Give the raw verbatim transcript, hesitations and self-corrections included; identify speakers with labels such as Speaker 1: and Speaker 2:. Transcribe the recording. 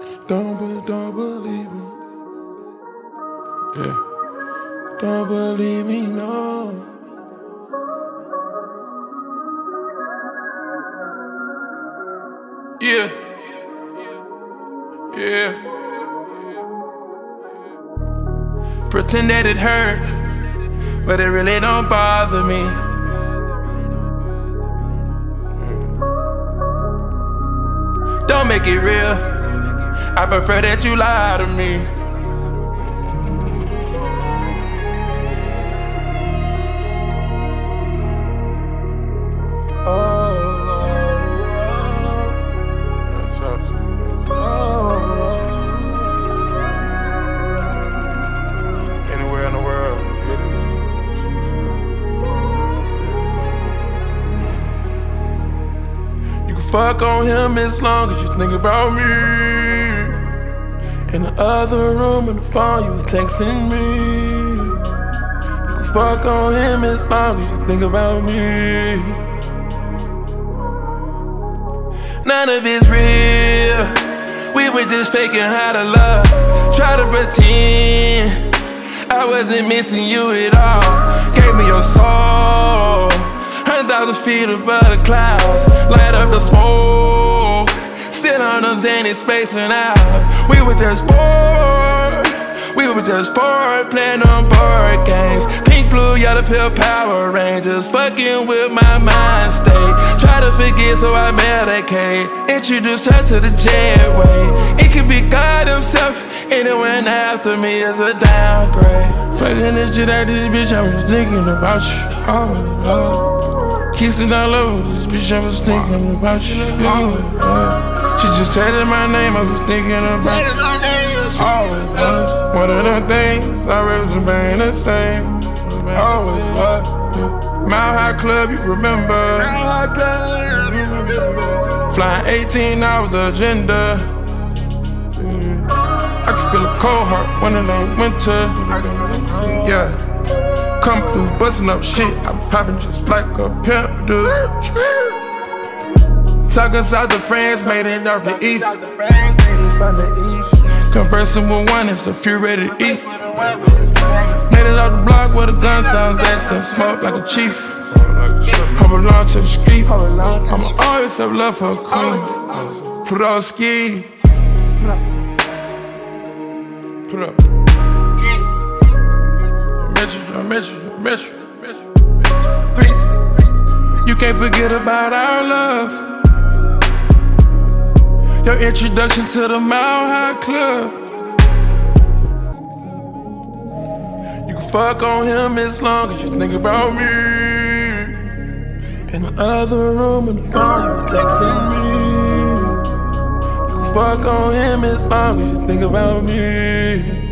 Speaker 1: Don't, be, don't believe me. Yeah. Don't believe me, no. Yeah. Yeah. Pretend that it hurt, but it really don't bother me. Don't make it real. I prefer that you lie to me. Oh, that's oh, anywhere in the world, it is. You can fuck on him as long as you think about me. In the other room, in the phone, you was texting me. You can fuck on him as long as you think about me. None of it's real. We were just faking how to love. Try to pretend I wasn't missing you at all. Gave me your soul. Hundred thousand feet above the clouds. Light up the smoke. Sit on them Xanny spacing out. We were just bored. We were just bored playing on board games. Pink, blue, yellow pill Power Rangers. Fucking with my mind state. Try to forget so I medicate. Introduce her to the jetway. It could be God himself. Anyone after me is a downgrade. Fucking this shit out this bitch, I was thinking about you. Oh, oh. Kissing all over this bitch, I was thinking about you. Oh, oh. She just tatted my name, I was thinking about you. Always was one of them things, I remain the same. Always was. Mile High Club, you remember. Flying eighteen hours agenda. I can feel a cold heart when it ain't winter. Yeah. Come through, busting up shit, I'm popping just like a pimp do. Talking south to France, made it off the east. Conversing with one, it's a few ready to eat. Made it off the block where the gun sounds at, some smoke like a chief. Hop along to the street. I'ma always have love for a queen. Put on ski. Put up. Metro, Metro, Metro, Metro. Three. You can't forget about our love. Your introduction to the Mile High Club. You can fuck on him as long as you think about me. In the other room, in the phone, you was texting me. You can fuck on him as long as you think about me.